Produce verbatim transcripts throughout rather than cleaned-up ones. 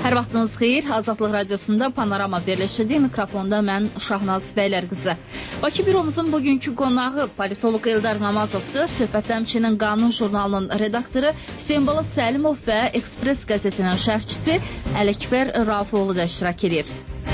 Hər vaxtınız xeyir. Azadlıq Radiosunda Panorama verilişidir. Mikrofonda mən Şahnaz Bəylərqızı. Bakı büromuzun bugünkü qonağı politolog Eldar Namazovdur. Söhbətdə həmçinin Qanun jurnalının redaktoru Hüseynbala Səlimov və Ekspres qəzetinin şərhçisi Ələkbər Rafoğlu da iştirak edir.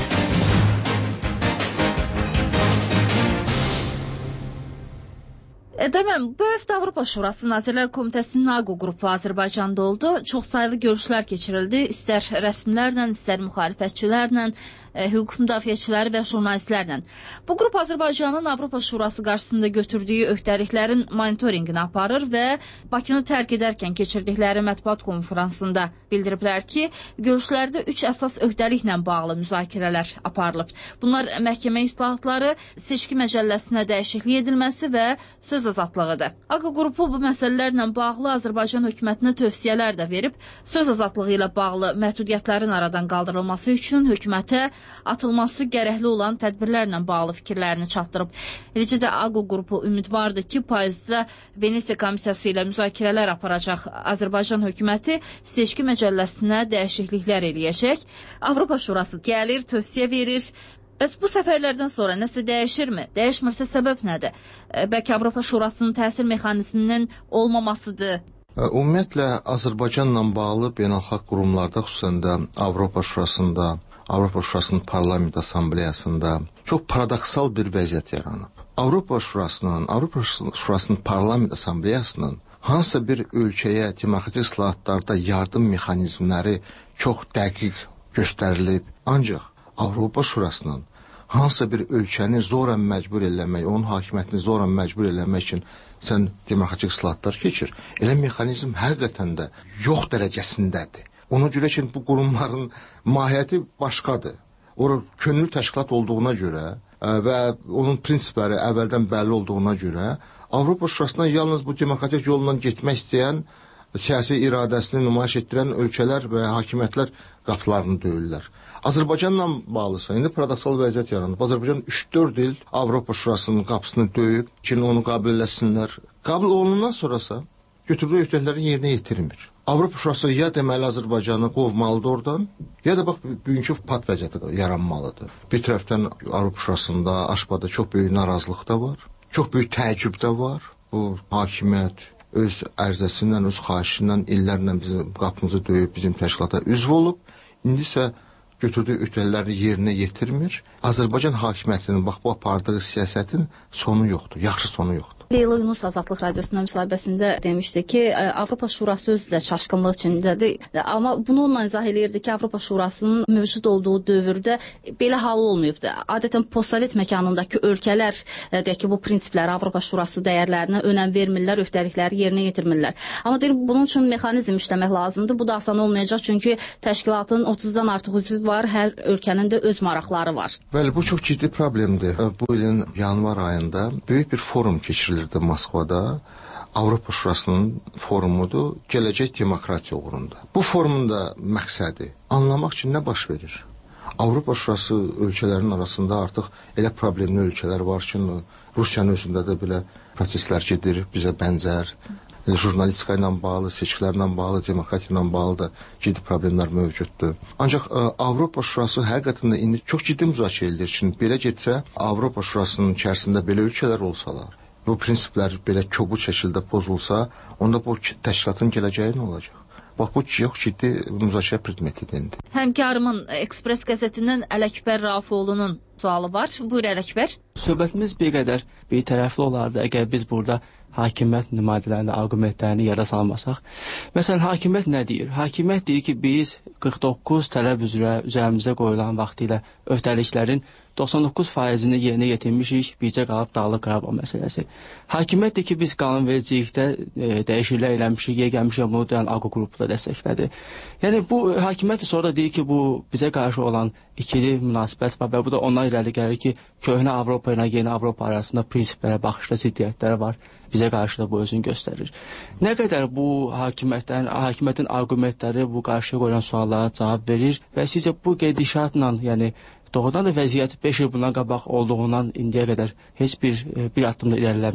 Deməm, bu həftə Avropa Şurası Nazirlər Komitəsinin AQO qrupu Azərbaycanda oldu. Çox sayılı görüşlər keçirildi. İstər rəsmilərlə, istər müxalifətçilərlə, hüquq müdafiəçiləri və jurnalistlərlə. Bu qrup Azərbaycanın Avropa Şurası qarşısında götürdüyü öhdəliklərin monitorinqini aparır və Bakını tərk edərkən keçirdikləri mətbuat konferansında bildiriblər ki, görüşlərdə üç əsas öhdəliklə bağlı müzakirələr aparılıb. Bunlar məhkəmə islahatları, seçki məcəlləsinə dəyişiklik edilməsi və söz azadlığıdır. AQO qrupu bu məsələlərlə bağlı Azərbaycan hökumətinə tövsiyələr də verib, söz azadlığı ilə bağlı məhdudiyyətlərin aradan qaldırılması üçün hökumətə atılması gərəkli olan tədbirlərlə bağlı fikirlərini çatdırıb. Eləcə də AQO qrupu ümidvardır ki, payızda Venesiya komissiyası ilə müzakirələr aparacaq Azərbaycan hökuməti seçki məcəlləsinə dəyişikliklər eləyəcək. Avropa Şurası gəlir, tövsiyə verir. Bəs bu səfərlərdən sonra nəsə dəyişirmi? Dəyişmirsə səbəb nədir? Bəlkə Avropa Şurasının təsir mexanizminin olmamasıdır. Ümumiyyətlə, Azərbaycanla bağlı beynəlxalq qurumlarda, xüsusən də Avropa Şurasında, Avropa Şurasının Parlament Assambleyasında çox paradoksal bir vəziyyət yaranıb. Avropa Şurasının, Avropa Şurasının Parlament Assambleyasının hansısa bir ölkəyə demokratik islahatlarda yardım mexanizmləri çox dəqiq göstərilib. Ancaq Avropa Şurasının hansısa bir ölkəni zorən məcbur eləmək, onun hakimiyyətini zorən məcbur eləmək üçün sən demokratik islahatlar keçir. Elə mexanizm həqiqətən də yox dərəcəsindədir. Ona görə ki, bu qurumların mahiyyəti başqadır. O, könüllü təşkilat olduğuna görə və onun prinsipləri əvvəldən bəlli olduğuna görə Avropa Şurasına yalnız bu demokratik yolla getmək istəyən, siyasi iradəsini nümayiş etdirən ölkələr və hakimiyyətlər qapılarını döyürlər. Azərbaycanla bağlısa, indi paradoksal vəziyyət yaranıb. Azərbaycan üç dörd il Avropa Şurasının qapısını döyüb ki, onu qəbul eləsinlər. Qəbul olundan sonrasa götürdüyü öhdəliklərini yerinə yetirmir. Avropa Şurası ya deməli Azərbaycanı qovmalıdır oradan, ya da bax, bugünkü pat vəziyyəti yaranmalıdır. Bir tərəfdən Avropa Şurasında, Aşbada çox böyük narazılıq da var, çox böyük təəccüb də var. Bu hakimiyyət öz ərzəsindən, öz xahişindən illərlə bizim qapımızı döyüb, bizim təşkilata üzv olub, indi isə götürdüyü öhdəlikləri yerinə yetirmir. Azərbaycan hakimiyyətinin bax, bu apardığı siyasətin sonu yoxdur, yaxşı sonu yoxdur. Leyla Yunus Azadlıq Radiosunda müsahibəsində demişdi ki, Avropa Şurası özü də çaşqınlıq içindədir. Amma bunu onunla izah eləyirdi ki, Avropa Şurasının mövcud olduğu dövrdə belə hal olmayıbdır. Adətən postsovet məkanındakı ölkələr deyək ki, bu prinsipləri, Avropa Şurası dəyərlərinə önəm vermirlər, öhdəlikləri yerinə yetirmirlər. Amma deyir, bunun üçün mexanizm işləmək lazımdır. Bu da asan olmayacaq, çünki təşkilatın otuzdan artıq üzvü var, hər ölkənin də öz maraqları var. Bəli, bu çox ciddi problemdir. Bu ilin yanvar ayında böyük bir forum keçirilir Moskvada. Avropa Şurasının forumudur, gələcək demokratiya uğrunda. Bu forumun da məqsədi anlamaq üçün nə baş verir? Avropa Şurası ölkələrinin arasında artıq elə problemli ölkələr var ki, Rusiyanın özündə də belə proseslər gedir, bizə bənzər. Jurnalistika ilə bağlı, seçkilərlə bağlı, demokratiya ilə bağlı da ciddi problemlər mövcuddur. Ancaq ə, Avropa Şurası həqiqətən də indi çox ciddi müzakirə edilir ki, belə getsə, Avropa Şurasının içərisində belə ölkələr olsalar, bu prinsiplər belə kobud şəkildə pozulsa, onda bu təşkilatın gələcəyi nə olacaq? Bax, bu çox ciddi müzakirə predmetidir. Həmkarımın Ekspres qəzetindən Ələkbər Rafoğlu'nun sualı var. Buyur Ələkbər. Söhbətimiz bir qədər bir tərəfli olardı, əgər biz burada hakimiyyət nümayəndələrini, arqumentlərini yada salmasaq. Məsələn, hakimiyyət nə deyir? Hakimiyyət deyir ki, biz qırx doqquz tələb üzrə üzərimizə qoyulan vaxtilə öhdəliklərin doxsan doqquz faizini yerinə yetirmişik, bircə qalıb Dağlıq Qarabağ məsələsi. Hakimiyyət deyir ki, biz qanunvericilikdə e, dəyişikliklər eləmişik, yeganmışıq, bunu deyən AQO qrupu da dəstəklədi. Yəni, bu hakimiyyət sonra da deyir ki, bu bizə qarşı olan ikili münasibət var və bu da ondan irəli gəlir ki, köhnə Avropa ilə yeni Avropa arasında prinsiplərə, baxışda ziddiyyətləri var. Bizə qarşı da bu özünü göstərir. Nə qədər bu hakimiyyətlərin, hakimiyyətin arqumentləri bu qarşıya qoyulan suallara cavab verir və sizcə bu gedişatla, yəni doğrudan da vəziyyət beş il bundan qabaq olduğundan indiyə qədər heç bir, bir addımda irəliləməyib.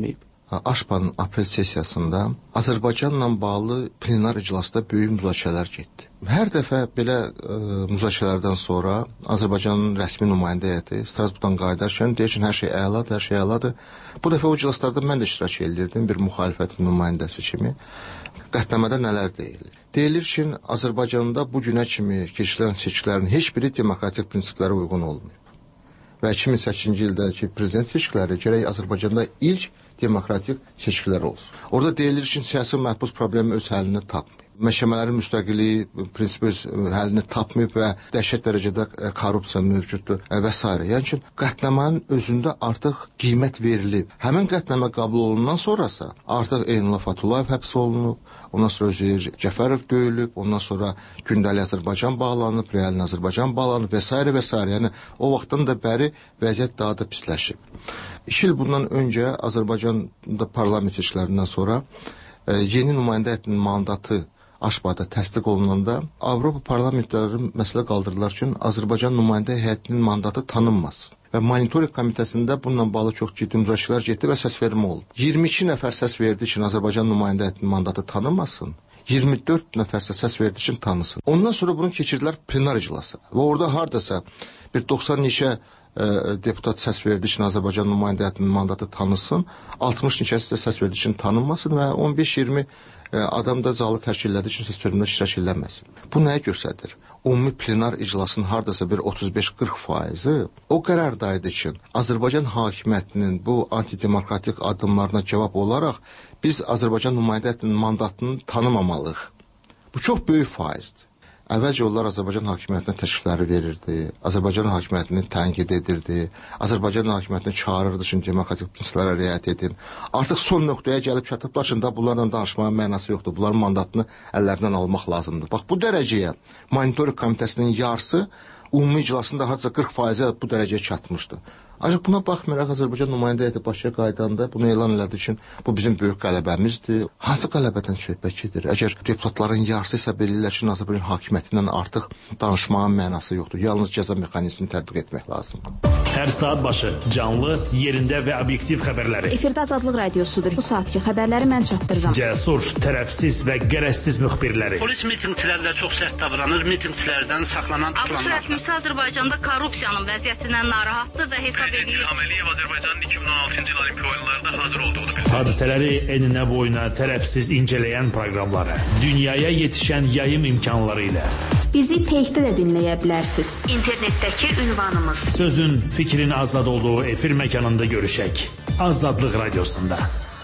Aşpanın aprel sessiyasında Azərbaycanla bağlı plenar iclasda böyük müzakirələr getdi. Hər dəfə belə ə, müzakirələrdən sonra Azərbaycanın rəsmi nümayəndə heyəti Strasburqdan qayıdarkən deyir ki, hər şey əladır, hər şey əladır. Bu dəfə o iclaslarda mən də iştirak edirdim bir müxalifət nümayəndəsi kimi. Qətnamədə nələr deyilir? Deyilir ki, Azərbaycanda bu günə kimi keçirilən seçkilərin heç biri demokratik prinsiplərə uyğun olmayıb. Və iki min səkkizinci ildəki prezident seçkiləri gərək Azərbaycanda ilk demokratik seçkilər olsun. Orada deyilir ki, siyasi məhbus problemi öz həllini tapmayıb. Məhkəmələrin müstəqilliyi prinsipi öz həllini tapmayıb və dəhşət dərəcədə korrupsiya mövcuddur və s. Yəni ki, qətnamənin özündə artıq qiymət verilib. Həmin qətnamə qəbul olundan sonrasa artıq Eynullah Fatullayev həbs olunub, ondan sonra Üzeyir Cəfərov döyülüb, ondan sonra Gündəli Azərbaycan bağlanıb, Realin Azərbaycan bağlanıb və s. və s. Yəni o vaxtdan da bəri vəziyyət daha da pisləşib. İki il bundan öncə Azərbaycanda parlament seçkilərindən sonra e, yeni nümayəndə heyətinin mandatı Aşbada təsdiq olunanda Avropa parlamentləri məsələ qaldırdılar ki, Azərbaycan nümayəndə heyətinin mandatı tanınmasın. Və monitoring komitəsində bununla bağlı çox ciddi müzakirələr getdi və səsvermə oldu. iyirmi iki nəfər səs verdi ki, Azərbaycan nümayəndə heyətinin mandatı tanınmasın. iyirmi dörd nəfər səs verdi ki, tanısın. Ondan sonra bunu keçirdilər plenar iclasa. Və orada hardasa bir doxsan neçə e, deputat səs verdi ki, Azərbaycan nümayəndə heyətinin mandatı tanısın. altmış neçəsi də səs verdi ki, tanınmasın və on beş iyirmi adam da zalı tərk elədiyi üçün səsvermədə iştirak eləməsin. Bu nəyə göstərir? Ümumi plenar iclasın hardasa bir otuz beş qırx faizi o qərardaydı ki, Azərbaycan hakimiyyətinin bu antidemokratik addımlarına cavab olaraq biz Azərbaycan nümayəndə heyətinin mandatını tanımamalıyıq. Bu çox böyük faizdir. Əvvəlcə onlar Azərbaycan hakimiyyətinə təklifləri verirdi, Azərbaycan hakimiyyətini tənqid edirdi, Azərbaycan hakimiyyətini çağırırdı ki, demokratik prinsiplərə riayət edin. Artıq son nöqtəyə gəlib çatıblar ki, bunlarla danışmağın mənası yoxdur, bunların mandatını əllərindən almaq lazımdır. Bax, bu dərəcəyə monitoring komitəsinin yarısı ümumi iclasında hardasa qırx faizə bu dərəcəyə çatmışdı. Ancaq buna baxmayaraq Azərbaycan nümayəndə heyəti Bakıya qaydanda bunu elan elədi ki, bu bizim böyük qələbəmizdir. Hansı qələbədən söhbət gedir? Əgər deputatların yarısı hesab edirlər ki, Azərbaycan hakimiyyətindən artıq danışmağın mənası yoxdur. Yalnız cəza mexanizmini tətbiq etmək lazımdır. Hər saat başı canlı, yerində və obyektiv xəbərləri. Efirdə Azadlıq Radiosudur. Bu saatki xəbərləri mən çatdırıram. Cəsur, tərəfsiz və qərəzsiz müxbirləri. Polis mitinqçilərlə çox sərt davranır, mitinqçilərdən saxlanan tutulanlar. ABŞ rəsmisi Azərbaycanda korrupsiyanın vəziyyətindən narahatdır və hesab edir. Əməliyev Azərbaycanın iki min on altıncı il olimpiya oyunlarında hazır olduğunu bildirir. Hadisələri eninə boyuna tərəfsiz incələyən proqramları, dünyaya yetişən yayım imkanları ilə. Bizi Peyxdə də dinləyə bilərsiniz. İnternetdəki ünvanımız. Sözün, fikrin azad olduğu efir məkanında görüşək. Azadlıq Radiosunda.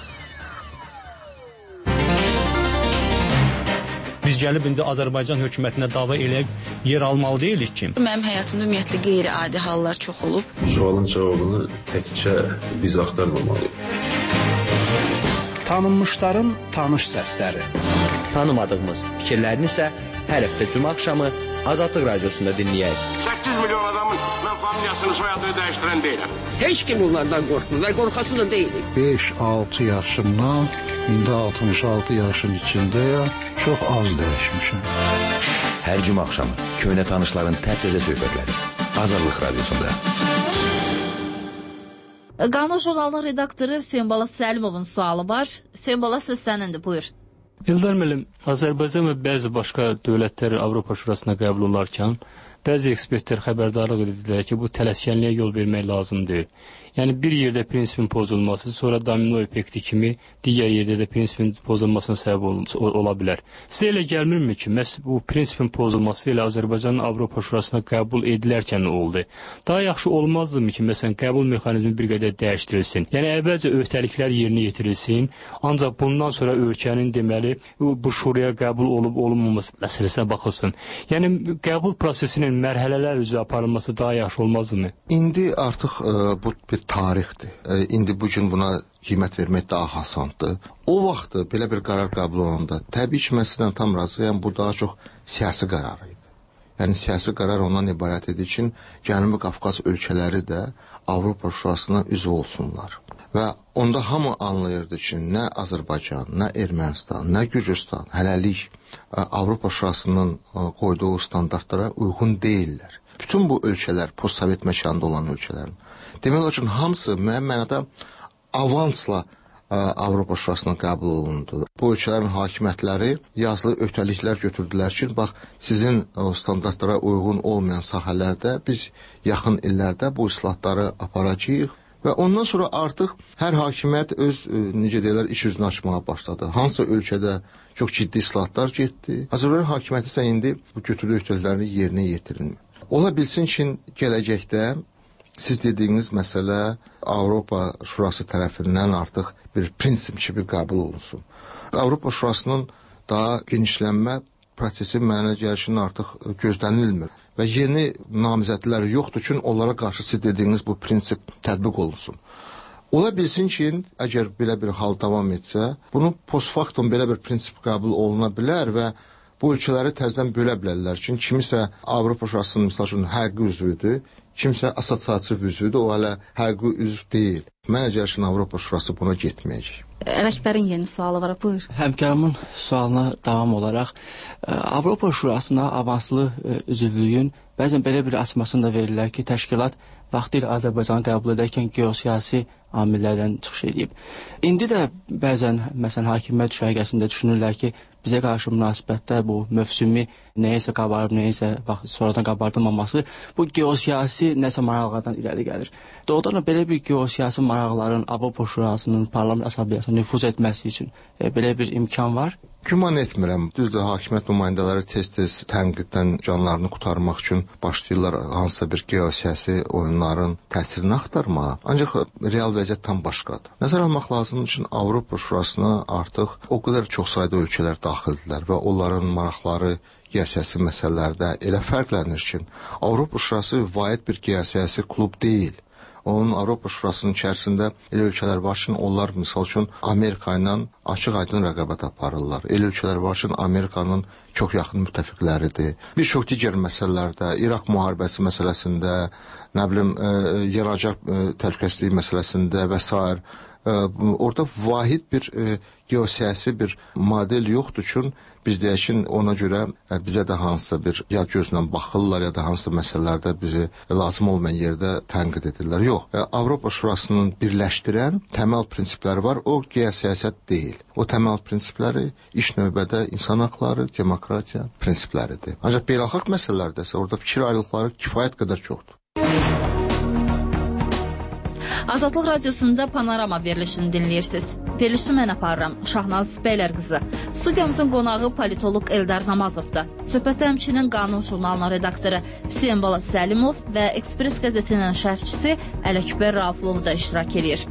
Biz gəlib indi Azərbaycan hökumətinə dava eləyib yer almalı deyilik ki. Mənim həyatımda ümumiyyətlə qeyri-adi hallar çox olub. Sualın cavabını təkcə biz axtarmamalıyıq. Tanınmışların tanış səsləri. Tanımadığımız fikirlərini isə hər həftə cümə axşamı Azadlıq Radiosunda dinləyək. səkkiz milyon adamın mən familiyasını, soyadını dəyişdirən deyiləm. Heç kim onlardan qorxmur və qorxası da deyilik. beş altı yaşımdan indi altmış altı yaşın içindəyəm. Çox az dəyişmişim. Hər cümə axşamı köhnə tanışların təptəzə söhbətləri Azadlıq Radiosunda. Qanun jurnalının redaktoru Hüseyn Bala Səlimovun sualı var. Hüseyn Bala, söz sənindir, buyur. İldar müəllim, Azərbaycan və bəzi başqa dövlətlər Avropa Şurasına qəbul olarkən bəzi ekspertlər xəbərdarlıq edirlər ki, bu tələskənliyə yol vermək lazım deyil. Yəni bir yerdə prinsipin pozulması, sonra domino effekti kimi digər yerdə də prinsipin pozulmasına səbəb ol ola bilər. Sizə elə gəlmirmi ki, məhz bu prinsipin pozulması ilə Azərbaycanın Avropa Şurasına qəbul edilərkən oldu? Daha yaxşı olmazdımı ki, məsələn, qəbul mexanizmi bir qədər dəyişdirilsin? Yəni əvvəlcə öhdəliklər yerinə yetirilsin, ancaq bundan sonra ölkənin deməli bu şuraya qəbul olub olunmaması məsələsinə baxılsın. Yəni qəbul prosesinin mərhələlər üzrə aparılması daha yaxşı olmazdımı? İndi artıq e, bu bir tarixdir. E, indi bu gün buna qiymət vermək daha asandır. O vaxt belə bir qərar qəbul olunanda, təbii ki, mən sizdən tam razıyam, bu daha çox siyasi qərar idi. Yəni siyasi qərar ondan ibarət idi ki, Cənubi Qafqaz ölkələri də Avropa Şurasına üzv olsunlar. Və onda hamı anlayırdı ki, nə Azərbaycan, nə Ermənistan, nə Gürcüstan hələlik Avropa Şurasının qoyduğu standartlara uyğun deyirlər. Bütün bu ölkələr, postsovet məkanında olan ölkələrin. Demək olar ki, hamısı müəyyən mənada avansla Avropa Şurasına qəbul olundu. Bu ölkələrin hakimiyyətləri yazılı öhdəliklər götürdülər ki, bax, sizin o standartlara uyğun olmayan sahələrdə biz yaxın illərdə bu islahatları aparacağıq və ondan sonra artıq hər hakimiyyət öz, necə deyirlər, iş üzünü açmağa başladı. Hansısa ölkədə çox ciddi islahatlar getdi. Azərbaycan hakimiyyəti isə indi bu götürdüyü öhdəliklərini yerinə yetirilmir. Ola bilsin ki, gələcəkdə siz dediyiniz məsələ Avropa Şurası tərəfindən artıq bir prinsip kimi qəbul olunsun. Avropa Şurasının daha genişlənmə prosesi mənə gəlişinin artıq gözlənilmir və yeni namizədlər yoxdur ki, onlara qarşı siz dediyiniz bu prinsip tətbiq olunsun. Ola bilsin ki, əgər belə bir hal davam etsə, bunu postfaktum belə bir prinsip qəbul oluna bilər və bu ölkələri təzədən bölə bilərlər ki, kimisə Avropa Şurasının misal üçün həqiqi üzvüdür, kimsə assosiasiya üzvüdür, o hələ həqiqi üzv deyil. Mənə gəlişin Avropa Şurası buna getməyəcək. Ələkbərin yeni sualı var, buyur. Həmkarımın sualına davam olaraq, Avropa Şurasına avanslı üzvlüyün bəzən belə bir açmasını da verirlər ki, təşkilat vaxtilə Azərbaycanı qəbul edərkən geosiyasi amillərdən çıxış edib. İndi də bəzən, məsələn, hakimiyyət düşərgəsində düşünürlər ki, bizə qarşı münasibətdə bu mövsümi nəyəsə qabarıb, nəyəsə sonradan qabardılmaması bu geosiyasi nəsə maraqlardan irəli gəlir. Doğrudan da belə bir geosiyasi maraqların Avropa Şurasının parlament asambleyasına nüfuz etməsi üçün e, belə bir imkan var. Güman etmirəm. Düzdür, hakimiyyət nümayəndələri tez-tez tənqiddən canlarını qurtarmaq üçün başlayırlar hansısa bir geosiyasi oyunların təsirini axtarmağa. Ancaq real vəziyyət tam başqadır. Nəzər almaq lazımdır ki, Avropa Şurasına artıq o qədər çox sayda ölkələr daxildirlər və onların maraqları geosiyasi məsələlərdə elə fərqlənir ki, Avropa Şurası vahid bir geosiyasi klub deyil. Onun Avropa Şurasının içərisində elə ölkələr var ki, onlar misal üçün Amerika ilə açıq-aydın rəqabət aparırlar. Elə ölkələr var ki, Amerikanın çox yaxın müttəfiqləridir. Bir çox digər məsələlərdə, İraq müharibəsi məsələsində, nə bilim, e, yanacaq e, təhlükəsizliyi məsələsində və s. E, orada vahid bir e, geosiyasi bir model yoxdur ki, biz deyək ki, ona görə e, bizə də hansısa bir ya gözlə baxırlar, ya da hansısa məsələlərdə bizi lazım olmayan yerdə tənqid edirlər. Yox, e, Avropa Şurasının birləşdirən təməl prinsipləri var, o geosiyasət deyil. O təməl prinsipləri iş növbədə insan haqları, demokratiya prinsipləridir. Ancaq beynəlxalq məsələlərdə isə orada fikir ayrılıqları kifayət qədər çoxdur. Azadlıq Radiosunda Panorama verilişini dinləyirsiniz. Verilişi mən aparıram, Şahnaz Bəylərqızı. Studiyamızın qonağı politoloq Eldar Namazovdur. Söhbətdə həmçinin Qanun jurnalının redaktoru Hüseyn Bala Səlimov və Ekspres qəzetinin şərhçisi Ələkbər Rauflu da iştirak edir.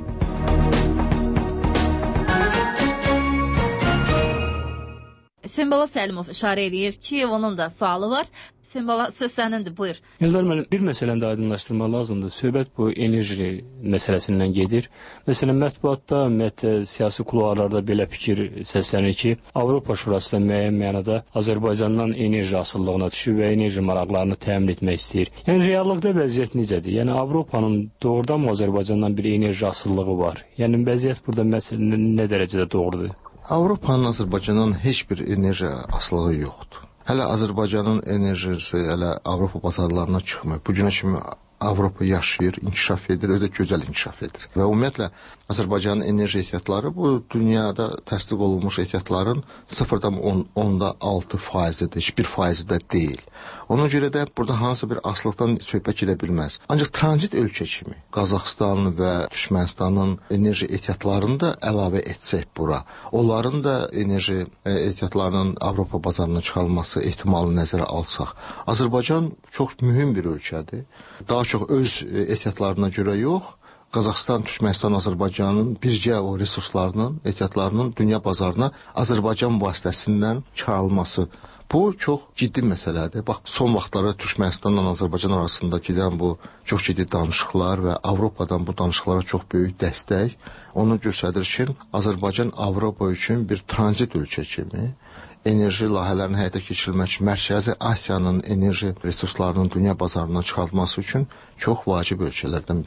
Hüseyn Bala Səlimov işarə edir ki, onun da sualı var. Hüseyn Bala, söz sənindir, buyur. Eldar müəllim, bir məsələni də aydınlaşdırmaq lazımdır. Söhbət bu enerji məsələsindən gedir. Məsələn, mətbuatda, ümumiyyətlə, siyasi kuluarlarda belə fikir səslənir ki, Avropa Şurası da müəyyən mənada Azərbaycandan enerji asıllığına düşür və enerji maraqlarını təmin etmək istəyir. Yəni, reallıqda vəziyyət necədir? Yəni, Avropanın doğrudan mı Azərbaycandan bir enerji asıllığı var? Yəni, vəziyyət burada məsələ nə dərəcədə doğrudur? Avropanın Azərbaycandan heç bir enerji asıllığı yoxdur. Hələ Azərbaycanın enerjisi hələ Avropa bazarlarına çıxmır. Bu günə kimi Avropa yaşayır, inkişaf edir, ödə gözəl inkişaf edir. Və ümumiyyətlə Azərbaycanın enerji ehtiyatları bu dünyada təsdiq olunmuş ehtiyatların sıfırdan onda altı faizidir, heç bir faizi də deyil. Ona görə də burada hansısa bir asılıqdan söhbət gedə bilməz. Ancaq tranzit ölkə kimi Qazaxıstan və Türkmənistanın enerji ehtiyatlarını da əlavə etsək bura, onların da enerji ehtiyatlarının Avropa bazarına çıxarılması ehtimalını nəzərə alsaq, Azərbaycan çox mühüm bir ölkədir. Daha çox öz ehtiyatlarına görə yox, Qazaxıstan, Türkmənistan, Azərbaycanın bircə o resurslarının, ehtiyatlarının dünya bazarına Azərbaycan vasitəsindən çıxarılması. Bu çox ciddi məsələdir. Bax, son vaxtlarda Türkmənistanla Azərbaycan arasında gedən bu çox ciddi danışıqlar və Avropadan bu danışıqlara çox böyük dəstək onu göstərir ki, Azərbaycan Avropa üçün bir tranzit ölkə kimi enerji layihələrini həyata keçirilmək üçün Mərkəzi Asiyanın enerji resurslarının dünya bazarına çıxarılması üçün çox vacib ölkələrdən biridir.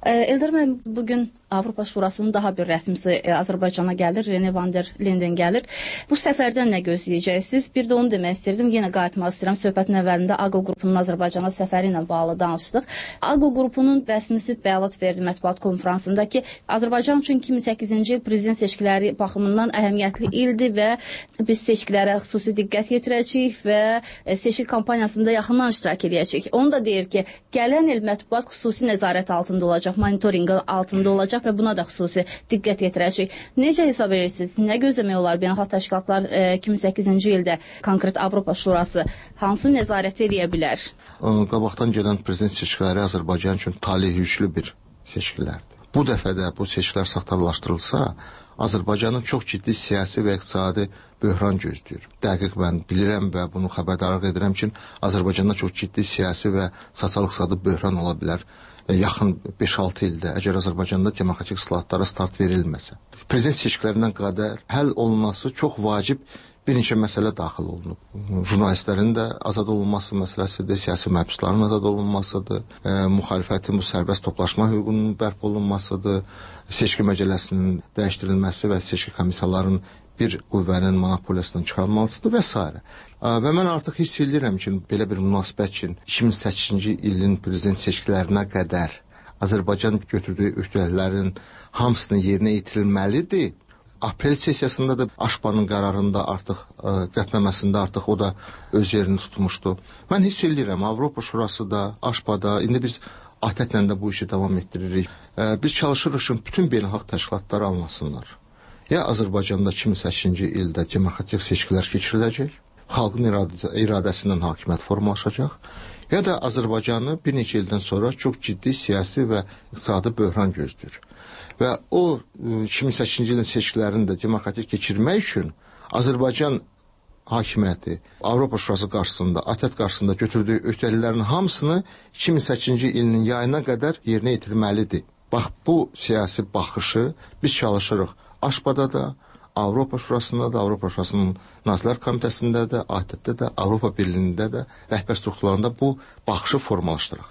Eldar müəllim, bugün Avropa Şurasının daha bir rəsmisi Azərbaycana gəlir, Rene van der Linden gəlir. Bu səfərdən nə gözləyəcəksiniz? Bir də onu demək istirdim, yenə qayıtmaq istəyirəm. Söhbətin əvvəlində A Q O qrupunun Azərbaycana səfəri ilə bağlı danışdıq. A Q O qrupunun rəsmisi bəyanat verdi mətbuat konfransında ki, Azərbaycan üçün iki min səkkizinci il prezident seçkiləri baxımından əhəmiyyətli ildir və biz seçkilərə xüsusi diqqət yetirəcəyik və seçki kampaniyasında yaxından iştirak edəcəyik. Onu da deyir ki, gələn il mətbuat xüsusi nəzarət altında olacaq, monitorinq altında olacaq və buna da xüsusi diqqət yetirəcək. Necə hesab edirsiniz? Nə gözləmək olar? Beynəlxalq təşkilatlar e, iki min səkkizinci ildə konkret Avropa Şurası hansı nəzarət edə bilər? Qabaqdan gələn prezident seçkiləri Azərbaycan üçün talih yüklü bir seçkilərdir. Bu dəfə də bu seçkilər saxtalaşdırılsa, Azərbaycanın çox ciddi siyasi və iqtisadi böhran gözləyir. Dəqiq mən bilirəm və bunu xəbərdarlıq edirəm ki, Azərbaycanda çox ciddi siyasi və sosial-iqtisadi böhran ola bilər. Yaxın beş altı ildə əgər Azərbaycanda demokratik islahatlara start verilməsə. Prezident seçkilərindən qədər həll olunması çox vacib bir neçə məsələ daxil olunub. Jurnalistlərin də azad olunması məsələsidir, siyasi məhbusların azad olunmasıdır, e, müxalifətin bu sərbəst toplaşma hüququnun bərpa olunmasıdır, seçki məcəlləsinin dəyişdirilməsi və seçki komissiyalarının bir qüvvənin monopoliyasından çıxarılmasıdır və s. Və mən artıq hiss edirəm ki, belə bir münasibət ki, iki min səkkizinci ilin prezident seçkilərinə qədər Azərbaycan götürdüyü öhdəliklərin hamısını yerinə yetirilməlidir. Aprel sessiyasında da Aşpanın qərarında artıq, ə, qətnaməsində artıq o da öz yerini tutmuşdu. Mən hiss edirəm, Avropa Şurası da, Aşpada, indi biz ATƏT-lə də bu işi davam etdiririk. Ə, biz çalışırıq ki, bütün beynəlxalq təşkilatları anlasınlar. Ya Azərbaycanda iki min səkkizinci ildə demokratik seçkilər keçiriləcək, xalqın iradəsi, iradəsindən hakimiyyət formalaşacaq, ya da Azərbaycanı bir neçə ildən sonra çox ciddi siyasi və iqtisadi böhran gözləyir. Və o iki min səkkizinci ilin seçkilərini də demokratik keçirmək üçün Azərbaycan hakimiyyəti Avropa Şurası qarşısında, ATƏT qarşısında götürdüyü öhdəliklərin hamısını iki min səkkizinci ilin yayına qədər yerinə yetirməlidir. Bax, bu siyasi baxışı biz çalışırıq Aşpada da, Avropa Şurasında da, Avropa Şurasının Nazirlər Komitəsində də, ATƏT-də də, Avropa Birliyində də, rəhbər strukturlarında bu baxışı formalaşdıraq.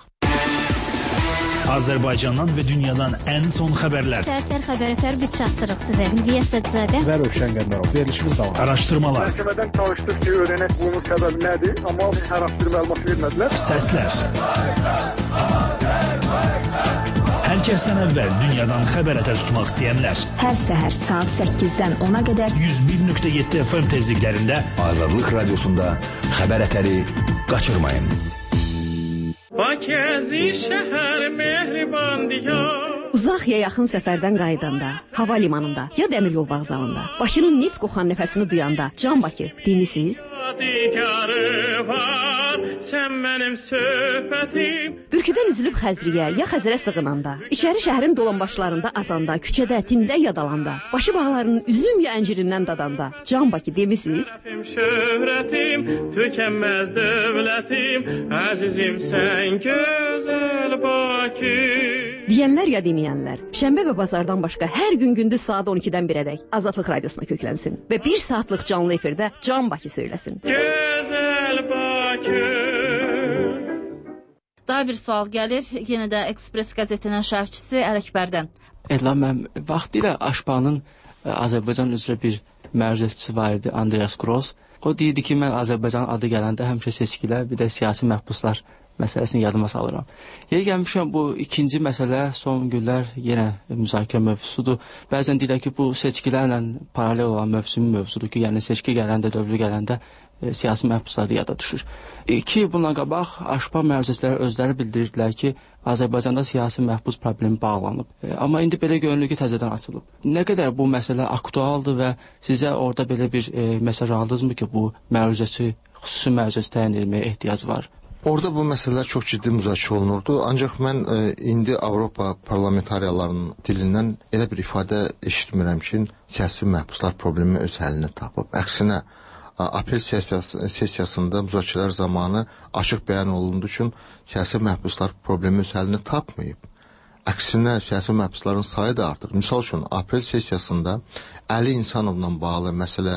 Azərbaycandan və dünyadan ən son xəbərlər. Səhər xəbərətər biz çatdırıq sizə. Bilgiyə Sədzadə və Rövşən Qəndərov. Verilişimiz davam. Araşdırmalar. Məhkəmədən çalışdıq ki, öyrənək bunun səbəbi nədir, amma hər haftır məlumat vermədilər. Səslər. Hər kəsdən əvvəl dünyadan xəbərətər tutmaq istəyənlər. Hər səhər saat səkkizdən ona qədər yüz bir nöqtə yeddi F M tezliklərində Azadlıq Radiosunda xəbərətəri qaçırmayın. Bakəzi şəhər mehriban diyar. Uzaq ya yaxın səfərdən qayıdanda, hava limanında ya dəmir yol vağzalında, Bakının neft qoxan nəfəsini duyanda, Can Bakı demisiniz? Sən mənim söhbətim. Bürküdən üzülüb Xəzriyə ya Xəzərə sığınanda, içəri şəhərin dolanbaşlarında azanda, küçədə, tində yadalanda, Bakı bağlarının üzüm ya əncirindən dadanda, Can Bakı demisiniz? Şöhrətim, tükənməz dövlətim, əzizim sən gözəl Bakı. Deyənlər ya deməyənlər, şənbə və bazardan başqa hər gün gündüz saat on ikidən birədək Azadlıq Radiosuna köklənsin və bir saatlıq canlı efirdə Can Bakı söyləsin. Gözəl Bakı. Daha bir sual gəlir, yenə də Ekspres qəzetinin şərhçisi Ələkbərdən. Elham mənim vaxtilə Aşpanın Azərbaycan üzrə bir məruzəçisi var idi, Andreas Gross. O deyirdi ki, mən Azərbaycan adı gələndə həmişə seçkilər, bir də siyasi məhbuslar məsələsini yadıma salıram. Yeri gəlmişəm, bu ikinci məsələ son günlər yenə müzakirə mövzusudur. Bəzən deyirlər ki, bu seçkilərlə paralel olan mövsumi mövzudur ki, yəni seçki gələndə, dövrü gələndə e, siyasi məhbuslar yada düşür. İki yıl bundan qabaq Aşpa məruzəçiləri özləri bildirdilər ki, Azərbaycanda siyasi məhbus problemi bağlanıb. E, amma indi belə görünür ki, təzədən açılıb. Nə qədər bu məsələ aktualdır və sizə orada belə bir e, mesaj aldınızmı ki, bu məruzəçi, xüsusi məruzəçi təyin etməyə ehtiyac var? Orada bu məsələlər çox ciddi müzakirə olunurdu. Ancaq mən e, indi Avropa parlamentariyalarının dilindən elə bir ifadə eşitmirəm ki, siyasi məhbuslar problemi öz həllini tapıb. Əksinə, aprel sessiyası, sessiyasında müzakirələr zamanı açıq bəyan olundu ki, siyasi məhbuslar problemi öz həllini tapmayıb. Əksinə, siyasi məhbusların sayı da artır. Misal üçün, aprel sessiyasında Əli İnsanovla bağlı məsələ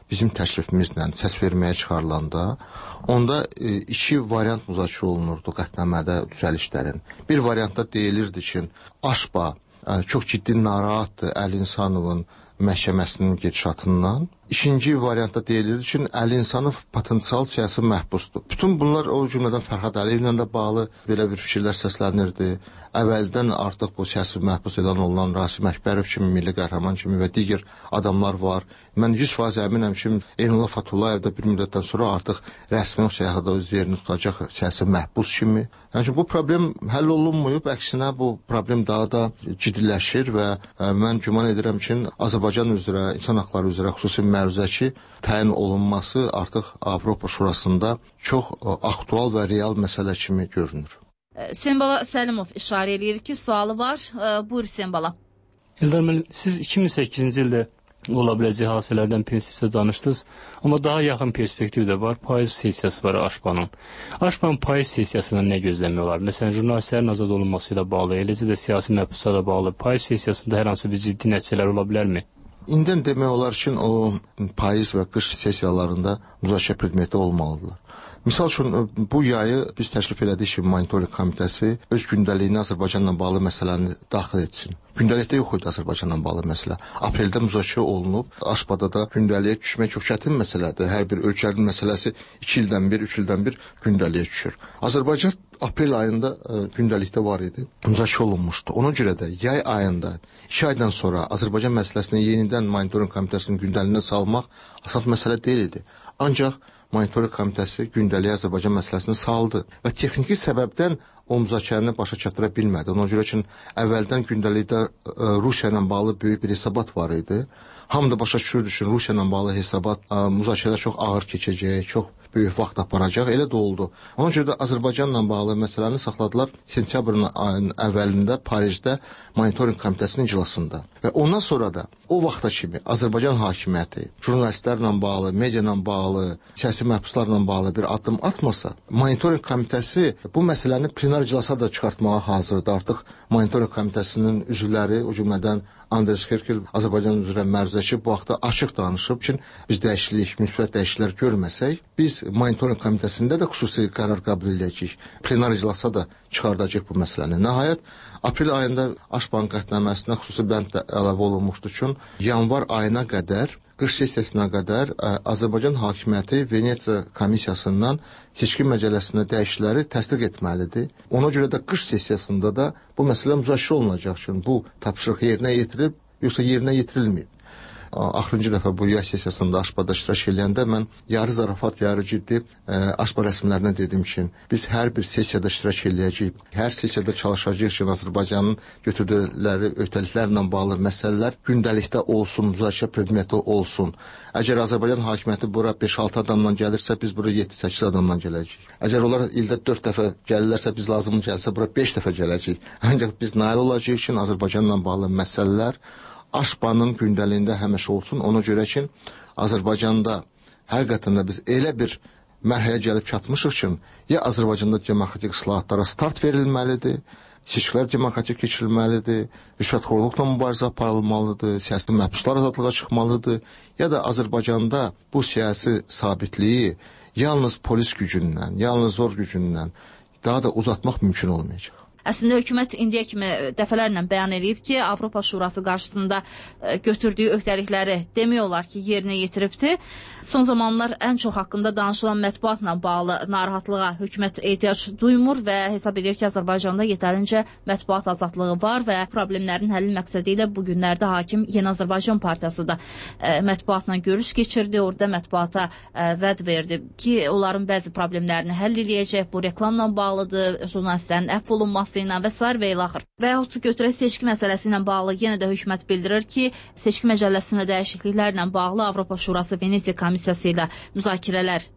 bizim təklifimizlə səs verməyə çıxarılanda, onda e, iki variant müzakirə olunurdu qətnamədə düzəlişlərin. Bir variantda deyilirdi ki, Aşba e, çox ciddi narahatdır Əli İnsanovun məhkəməsinin gedişatından. İkinci variantda deyilirdi ki, Əli İnsanov potensial siyasi məhbusdur. Bütün bunlar o cümlədən Fərhad Əliyevlə də bağlı belə bir fikirlər səslənirdi. Əvvəldən artıq bu siyasi məhbus elan olunan Rasim Əkbərov kimi, Milli Qəhrəman kimi və digər adamlar var. Mən yüz faiz əminəm ki, Eynullah Fatullayev də bir müddətdən sonra artıq rəsmi o siyahıda öz yerini tutacaq siyasi məhbus kimi. Yəni ki, bu problem həll olunmayıb, əksinə bu problem daha da ciddiləşir və ə, mən güman edirəm ki, Azərbaycan üzrə, insan haqları üzrə xüsusi məruzəki təyin olunması artıq Avropa Şurasında çox ə, aktual və real məsələ kimi görünür. Sembala Səlimov işarə edir ki, sualı var. Buyur Sembala. Eldar müəllim, siz iki min səkkizinci ildə ola biləcək hadisələrdən prinsipcə danışdınız, amma daha yaxın perspektiv də var. Payız sessiyası var Aşbanın. Aşbanın payız sessiyasından nə gözləmək olar? Məsələn, jurnalistlərin azad olunması ilə bağlı, eləcə də siyasi məhbuslarla bağlı payız sessiyasında hər hansı bir ciddi nəticələr ola bilərmi? İndən demək olar ki, o payız və qış sessiyalarında müzakirə predmeti olmalıdırlar. Misal üçün, bu yayı biz təklif elədik ki, monitoring komitəsi öz gündəliyini Azərbaycanla bağlı məsələni daxil etsin. Gündəlikdə yox idi Azərbaycanla bağlı məsələ. Apreldə müzakirə olunub, Aşbada da gündəliyə düşmək çox çətin məsələdir. Hər bir ölkənin məsələsi iki ildən bir, üç ildən bir gündəliyə düşür. Azərbaycan aprel ayında ə, gündəlikdə var idi, müzakirə olunmuşdu. Ona görə də yay ayında, iki aydan sonra Azərbaycan məsələsini yenidən monitoring komitəsinin gündəliyinə salmaq asan məsələ deyil idi. Ancaq monitoring komitəsi gündəliyə Azərbaycan məsələsini saldı və texniki səbəbdən o müzakirəni başa çatıra bilmədi. Ona görə ki, əvvəldən gündəlikdə ə, Rusiya ilə bağlı böyük bir hesabat var idi. Hamı da başa düşürdü ki, Rusiya ilə bağlı hesabat ə, müzakirədə çox ağır keçəcək, çox böyük vaxt aparacaq, elə də oldu. Ona görə də Azərbaycanla bağlı məsələni saxladılar sentyabrın ayının əvvəlində Parisdə monitoring komitəsinin iclasında. Və ondan sonra da o vaxta kimi Azərbaycan hakimiyyəti jurnalistlərlə bağlı, media ilə bağlı, siyasi məhbuslarla bağlı bir addım atmasa, monitoring komitəsi bu məsələni plenar iclasa da çıxartmağa hazırdır. Artıq monitoring komitəsinin üzvləri, o cümlədən Anders Kerkel Azərbaycan üzrə məruzəçi bu vaxtda açıq danışıb ki, biz dəyişiklik, müsbət dəyişikliklər görməsək, biz monitoring komitəsində də xüsusi qərar qəbul edəcəyik. Plenar iclasa da çıxardacaq bu məsələni. Nəhayət, aprel ayında Aşbanın qətnaməsinə xüsusi bənd də əlavə olunmuşdu ki, yanvar ayına qədər, qış sessiyasına qədər ə, Azərbaycan hakimiyyəti Venesiya komissiyasından seçki məcəlləsinə dəyişiklikləri təsdiq etməlidir. Ona görə də qış sessiyasında da bu məsələ müzakirə olunacaq ki, bu tapşırıq yerinə yetirilib, yoxsa yerinə yetirilməyib. Axırıncı dəfə bu yay sessiyasında Aşbada iştirak edəndə mən yarı zarafat, yarı ciddi ə, Aşba rəsmilərinə dedim ki, biz hər bir sessiyada iştirak edəcəyik. Hər sessiyada çalışacağıq ki, Azərbaycanın götürdükləri öhdəliklərlə bağlı məsələlər gündəlikdə olsun, müzakirə predmeti olsun. Əgər Azərbaycan hakimiyyəti bura beş altı adamla gəlirsə, biz bura yeddi səkkiz adamla gələcəyik. Əgər onlar ildə dörd dəfə gəlirlərsə, biz lazım gəlsə, bura beş dəfə gələcəyik. Ancaq biz nail olacağıq ki, Azərbaycanla bağlı məsələlər Aşbanın gündəliyində həmişə olsun. Ona görə ki, Azərbaycanda həqiqətən də biz elə bir mərhələyə gəlib çatmışıq ki, ya Azərbaycanda demokratik islahatlara start verilməlidir, seçkilər demokratik keçirilməlidir, rüşvətxorluqla mübarizə aparılmalıdır, siyasi məhbuslar azadlığa çıxmalıdır, ya da Azərbaycanda bu siyasi sabitliyi yalnız polis gücündən, yalnız zor gücündən daha da uzatmaq mümkün olmayacaq. Əslində hökumət indiyə kimi dəfələrlə bəyan edib ki, Avropa Şurası qarşısında götürdüyü öhdəlikləri demək olar ki, yerinə yetiribdir. Son zamanlar ən çox haqqında danışılan mətbuatla bağlı narahatlığa hökumət ehtiyac duymur və hesab edir ki, Azərbaycanda yetərincə mətbuat azadlığı var və problemlərin həlli məqsədi ilə bu günlərdə hakim Yeni Azərbaycan Partiyası da ə, mətbuatla görüş keçirdi. Orada mətbuata ə, vəd verdi ki, onların bəzi problemlərini həll eləyəcək. Bu reklamla bağlıdır, jurnalistlərin əfv olunması ilə və s. və ilaxır. Və yaxud götürək seçki məsələsi ilə bağlı yenə də hökumət bildirir ki, seçki məcəlləsində dəyişikliklərlə bağlı Avropa Şurası Venesiya komissiyası ilə müzakirələr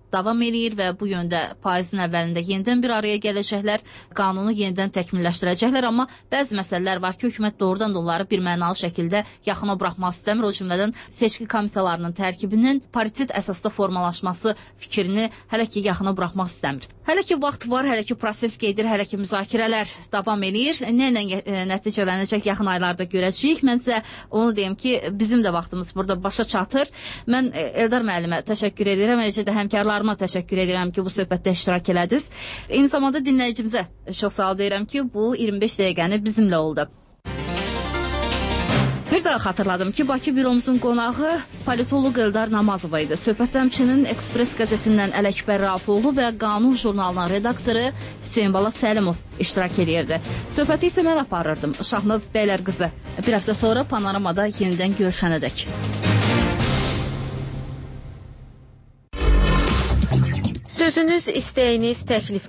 davam edir və bu yöndə payızın əvvəlində yenidən bir araya gələcəklər, qanunu yenidən təkmilləşdirəcəklər, amma bəzi məsələlər var ki, hökumət doğrudan da onları bir mənalı şəkildə yaxına buraxmaq istəmir. O cümlədən seçki komissiyalarının tərkibinin paritet əsasda formalaşması fikrini hələ ki yaxına buraxmaq istəmir. Hələ ki vaxt var, hələ ki proses gedir, hələ ki müzakirələr davam edir. Nə ilə nəticələnəcək yaxın aylarda görəcəyik. Mən sizə onu deyim ki, bizim də vaxtımız burada başa çatır. Mən Eldar müəllimə təşəkkür edirəm, eləcə də həmkarlarıma təşəkkür edirəm ki, bu söhbətdə iştirak elədiniz. Eyni zamanda dinləyicimizə çox sağ ol deyirəm ki, bu iyirmi beş dəqiqəni bizimlə oldu. Bir daha xatırladım ki, Bakı büromuzun qonağı politoloq Eldar Namazova idi. Söhbətdə həmçinin Ekspres qəzetindən Ələkbər Rafoğlu və Qanun jurnalının redaktoru Hüseyn Bala Səlimov iştirak edirdi. Söhbəti isə mən aparırdım. Şahnaz Bəylər qızı. Bir həftə sonra Panoramada yenidən görüşənədək. Sözünüz, istəyiniz, təklifiniz